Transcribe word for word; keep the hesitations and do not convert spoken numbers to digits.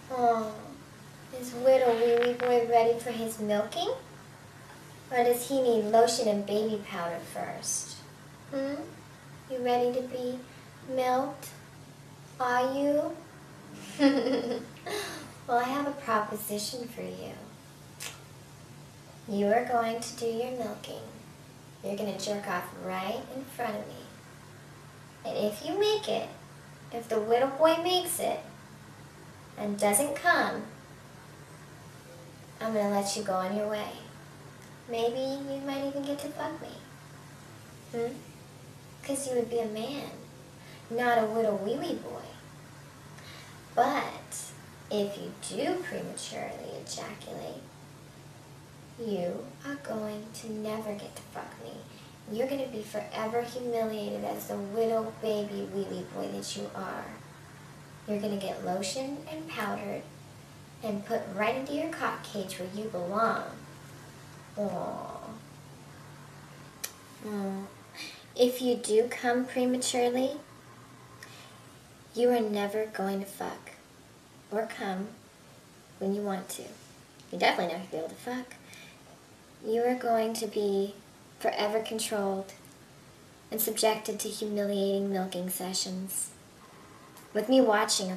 Oh, is little wee wee boy ready for his milking? Or does he need lotion and baby powder first? Hmm? You ready to be milked? Are you? Well, I have a proposition for you. You are going to do your milking. You're going to jerk off right in front of me. And if you make it, if the little boy makes it and doesn't come, I'm going to let you go on your way. Maybe you might even get to fuck me. Hmm? Because you would be a man, not a little wee wee boy. But if you do prematurely ejaculate, you are going to never get to fuck me. You're going to be forever humiliated as the little baby wee wee boy that you are. You're going to get lotion and powdered and put right into your cock cage where you belong. Aww. Mm. If you do come prematurely, you are never going to fuck or come when you want to. You're definitely not going to be able to fuck. You are going to be forever controlled and subjected to humiliating milking sessions with me watching,